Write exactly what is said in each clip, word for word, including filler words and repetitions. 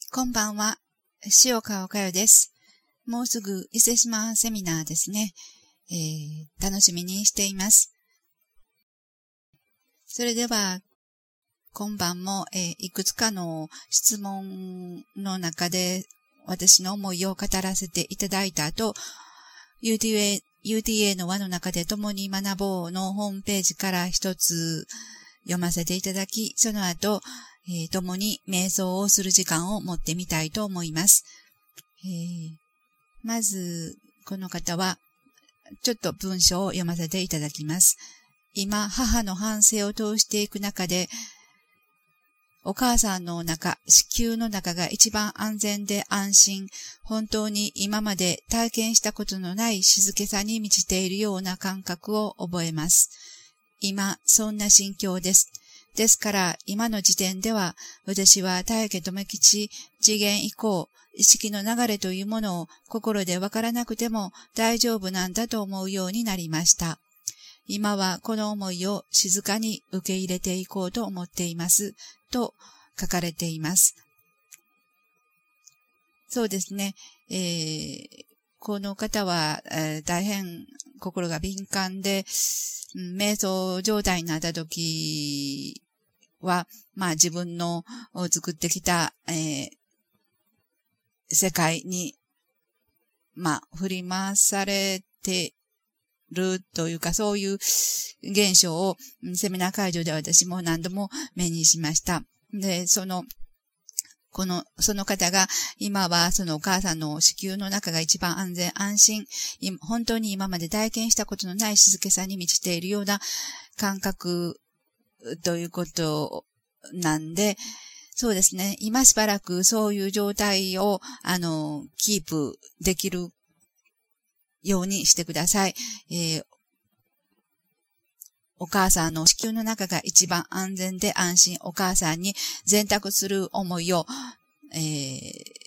こんばんは、塩川佳代です。もうすぐ伊勢志摩セミナーですね、えー。楽しみにしています。それでは、今晩も、えー、いくつかの質問の中で私の思いを語らせていただいた後、ユーティーエー、ユーティーエー の輪の中で共に学ぼうのホームページから一つ読ませていただき、その後、えー、共に瞑想をする時間を持ってみたいと思います。えー、まず、この方は、ちょっと文章を読ませていただきます。今、母の反省を通していく中で、お母さんのお腹、子宮の中が一番安全で安心、本当に今まで体験したことのない静けさに満ちているような感覚を覚えます。今、そんな心境です。ですから、今の時点では、私は大家留吉、次元以降、意識の流れというものを心でわからなくても大丈夫なんだと思うようになりました。今はこの思いを静かに受け入れていこうと思っています。と書かれています。そうですね。えー、この方は、えー、大変心が敏感で、うん、瞑想状態になった時は、まあ自分の作ってきた、えー、世界に、まあ振り回されてるというか、そういう現象をセミナー会場で私も何度も目にしました。で、その、この、その方が今はそのお母さんの子宮の中が一番安全安心、本当に今まで体験したことのない静けさに満ちているような感覚ということなんで、そうですね。今しばらくそういう状態を、あの、キープできるようにしてください。えー、お母さんの子宮の中が一番安全で安心、お母さんに全託する思いを、えー、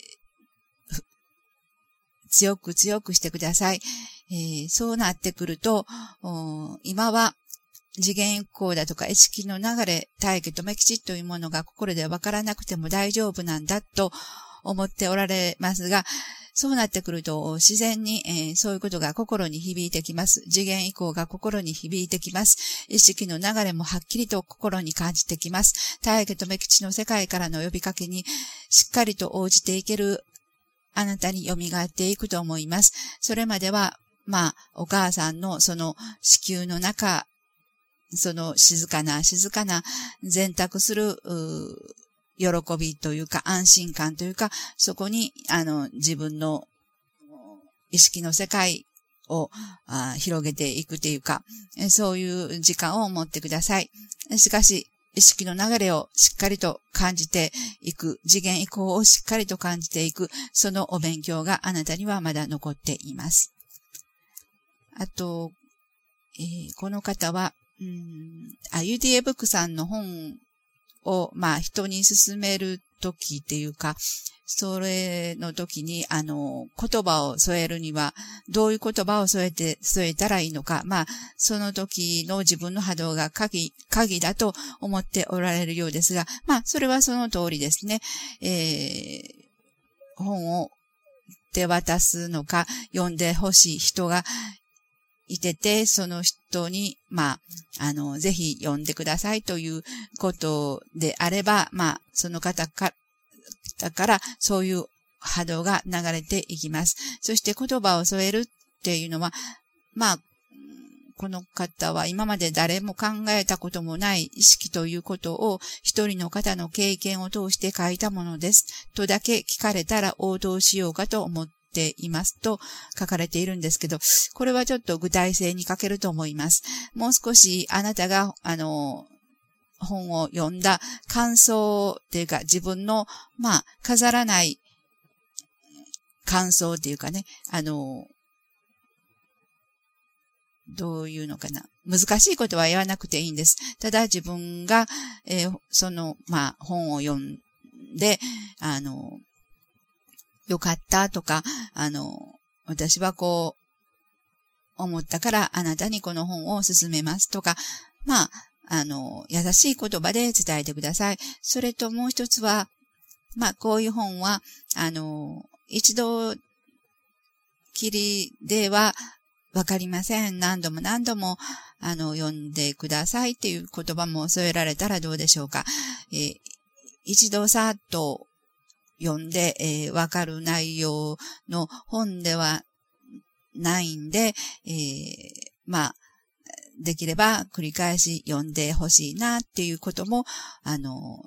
強く強くしてください。えー、そうなってくると、今は次元以降だとか意識の流れ、大家留吉というものが心でわからなくても大丈夫なんだと思っておられますが、そうなってくると自然に、えー、そういうことが心に響いてきます。次元以降が心に響いてきます。意識の流れもはっきりと心に感じてきます。大家留吉の世界からの呼びかけにしっかりと応じていけるあなたに蘇っていくと思います。それまでは、まあ、お母さんのその子宮の中、その静かな静かな全託する、喜びというか安心感というか、そこにあの自分の意識の世界をあ広げていくというか、そういう時間を持ってください。しかし、意識の流れをしっかりと感じていく、次元以降をしっかりと感じていく、そのお勉強があなたにはまだ残っています。あと、えー、この方は、うん、あ、ユーティーエー ブックさんの本を、まあ、人に勧めるときっていうか、それの時に、あの、言葉を添えるには、どういう言葉を添えて、添えたらいいのか、まあ、その時の自分の波動が鍵、鍵だと思っておられるようですが、まあ、それはその通りですね。えー、本を手渡すのか、読んでほしい人がいてて、その人に、まあ、あの、ぜひ読んでくださいということであれば、まあ、その方か、だから、そういう波動が流れていきます。そして言葉を添えるっていうのは、まあ、この方は今まで誰も考えたこともない意識ということを一人の方の経験を通して書いたものです。とだけ聞かれたら応答しようかと思ってていますと書かれているんですけど、これはちょっと具体性に欠けると思います。もう少しあなたが、あの、本を読んだ感想っていうか自分の、まあ、飾らない感想っていうかね、あの、どういうのかな。難しいことは言わなくていいんです。ただ自分が、えー、その、まあ、本を読んで、あの、よかったとか、あの、私はこう、思ったからあなたにこの本を勧めますとか、まあ、あの、優しい言葉で伝えてください。それともう一つは、 まあ、こういう本は、あの、一度きりではわかりません。何度も何度も、あの、読んでくださいっていう言葉も添えられたらどうでしょうか。えー、一度さっと読んで、えー、わかる内容の本ではないんで、えー、まあ、できれば繰り返し読んでほしいなっていうことも、あの、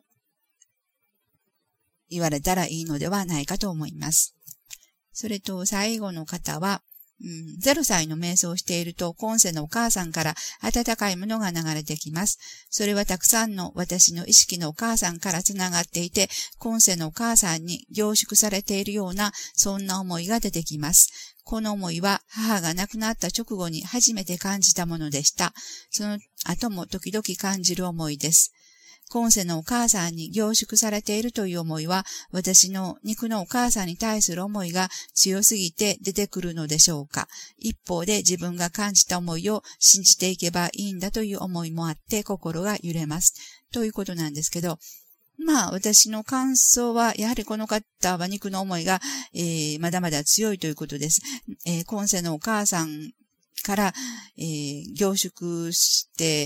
言われたらいいのではないかと思います。それと最後の方は、うん、ゼロさいの瞑想をしていると、今世のお母さんから温かいものが流れてきます。それはたくさんの私の意識のお母さんからつながっていて、今世のお母さんに凝縮されているような、そんな思いが出てきます。この思いは母が亡くなった直後に初めて感じたものでした。その後も時々感じる思いです。今世のお母さんに凝縮されているという思いは、私の肉のお母さんに対する思いが強すぎて出てくるのでしょうか。一方で自分が感じた思いを信じていけばいいんだという思いもあって心が揺れます。ということなんですけど、まあ私の感想は、やはりこの方は肉の思いが、えー、まだまだ強いということです。えー、今世のお母さんから、えー、凝縮して、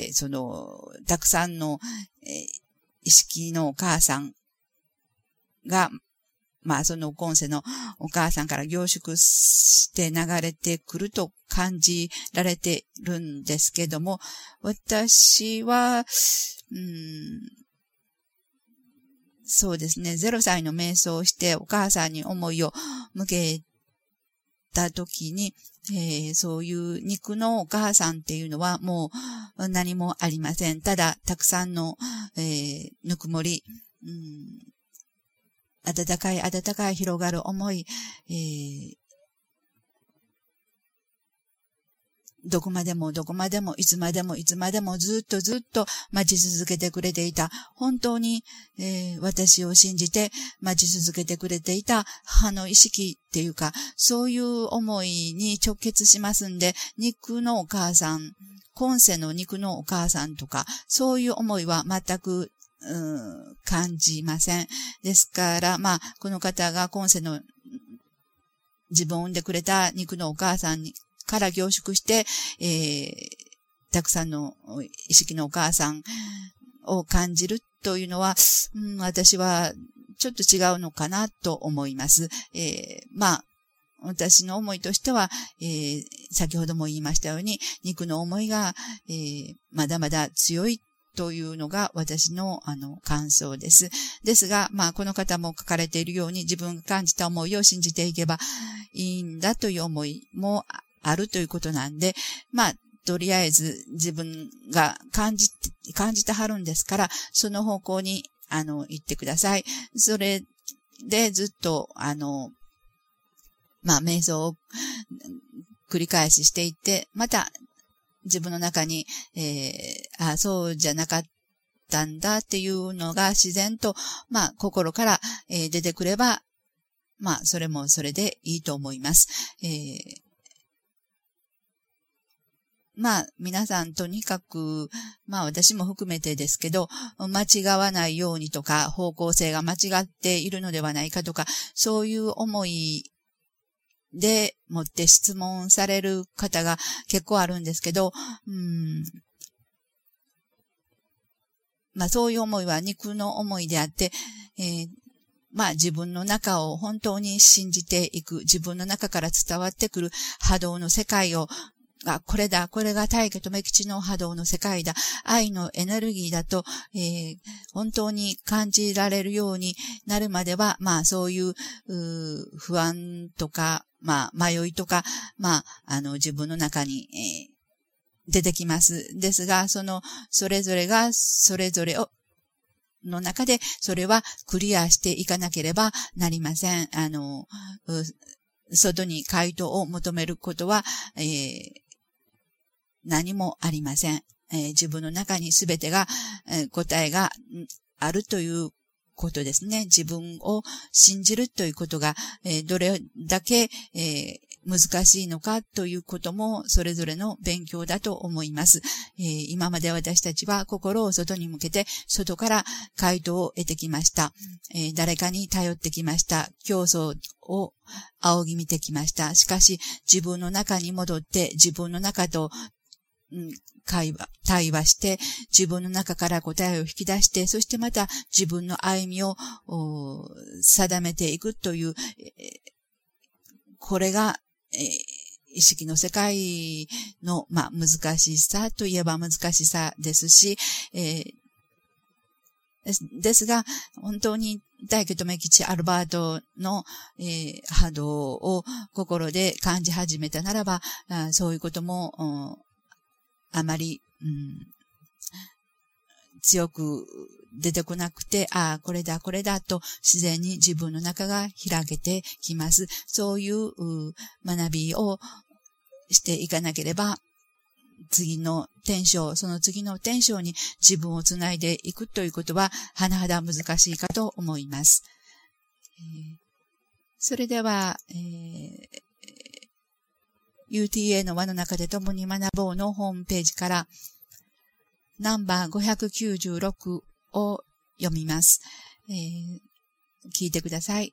その、たくさんの、えー、意識のお母さんが、まあその今世のお母さんから凝縮して流れてくると感じられてるんですけども、私は、うーん、そうですね、ゼロさいの瞑想をしてお母さんに思いを向けたときに、えー、そういう肉のお母さんっていうのはもう何もありません。ただ、たくさんの、えー、ぬくもり、うん、温かい温かい広がる思い、えー、どこまでもどこまでもいつまでもいつまでもずっとずっと待ち続けてくれていた。本当に、えー、私を信じて待ち続けてくれていた母の意識っていうか、そういう思いに直結しますんで、肉のお母さん、今世の肉のお母さんとか、そういう思いは全くうん、感じません。ですから、まあ、この方が今世の自分を産んでくれた肉のお母さんにから凝縮して、えー、たくさんの意識のお母さんを感じるというのは、うん、私はちょっと違うのかなと思います。えー、まあ、私の思いとしては、えー、先ほども言いましたように、肉の思いが、えー、まだまだ強いというのが私のあの感想です。ですが、まあこの方も書かれているように自分が感じた思いを信じていけばいいんだという思いもあるということなんで、まあとりあえず自分が感じ、感じてはるんですから、その方向にあの行ってください。それでずっとあの、まあ瞑想を繰り返ししていって、また自分の中に、えー、あ、そうじゃなかったんだっていうのが自然と、まあ、心から、えー、出てくれば、まあ、それもそれでいいと思います。えー、まあ、皆さんとにかく、まあ、私も含めてですけど、間違わないようにとか、方向性が間違っているのではないかとか、そういう思いでもって質問される方が結構あるんですけど、うーん、まあそういう思いは肉の思いであって、えー、まあ自分の中を本当に信じていく、自分の中から伝わってくる波動の世界を、あ、これだ、これが大家とめきちの波動の世界だ、愛のエネルギーだと、えー、本当に感じられるようになるまでは、まあそういう、う不安とか、まあ迷いとか、まあ、あの自分の中に、えー、出てきます。ですが、その、それぞれが、それぞれを、の中で、それはクリアしていかなければなりません。あの、外に回答を求めることは、えー、何もありません。えー、自分の中にすべてが、えー、答えがあるということですね。自分を信じるということが、えー、どれだけ、えー、 難しいのかということもそれぞれの勉強だと思います。えー、今まで私たちは心を外に向けて外から回答を得てきました。えー、誰かに頼ってきました。競争を仰ぎ見てきました。しかし自分の中に戻って自分の中と、うん、会話、対話して、自分の中から答えを引き出して、そしてまた自分の歩みを定めていくという、これが、えー、意識の世界の、まあ、難しさといえば難しさですし、えー、ですですが、本当に大家留吉アルバートの、えー、波動を心で感じ始めたならば、あそういうことも、あまり、うん、強く出てこなくて、ああ、これだ、これだと自然に自分の中が開けてきます。そういう学びをしていかなければ、次の天章、その次の天章に自分をつないでいくということは、甚だ難しいかと思います。えー、それでは、えー、ユーティーエー の輪の中で共に学ぼうのホームページから、ナンバーごひゃくきゅうじゅうろくを読みます。えー、聞いてください。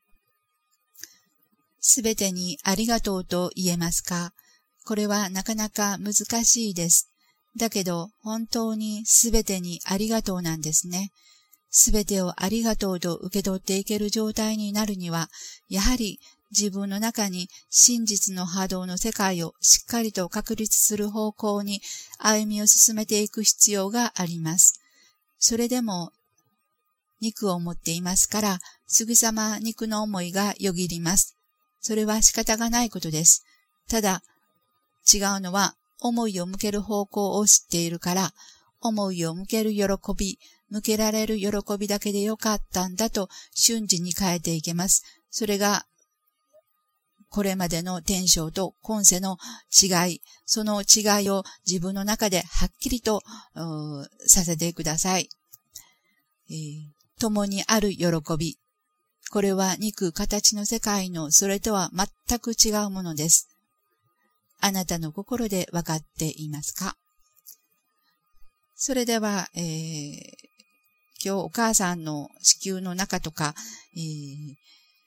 すべてにありがとうと言えますか？これはなかなか難しいです。だけど本当にすべてにありがとうなんですね。すべてをありがとうと受け取っていける状態になるには、やはり自分の中に真実の波動の世界をしっかりと確立する方向に歩みを進めていく必要があります。それでも肉を持っていますから、すぐさま肉の思いがよぎります。それは仕方がないことです。ただ、違うのは思いを向ける方向を知っているから、思いを向ける喜び、向けられる喜びだけでよかったんだと瞬時に変えていけます。それがこれまでの天章と今世の違い、その違いを自分の中ではっきりとさせてください。えー、共にある喜び。これは肉、形の世界のそれとは全く違うものです。あなたの心で分かっていますか？それでは、えー、今日お母さんの子宮の中とか、えー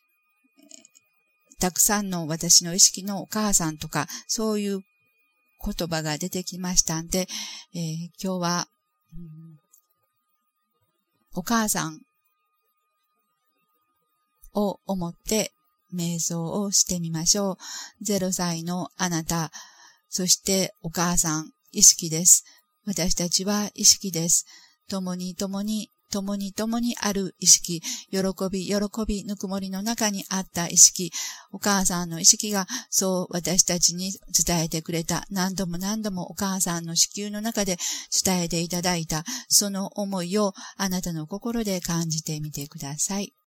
たくさんの私の意識のお母さんとか、そういう言葉が出てきましたんで、えー、今日は、うん、お母さんを思って瞑想をしてみましょう。ゼロさいのあなた、そしてお母さん、意識です。私たちは意識です。共に共に共に共にある意識、喜び、喜び、ぬくもりの中にあった意識、お母さんの意識がそう私たちに伝えてくれた。何度も何度もお母さんの子宮の中で伝えていただいた、その思いをあなたの心で感じてみてください。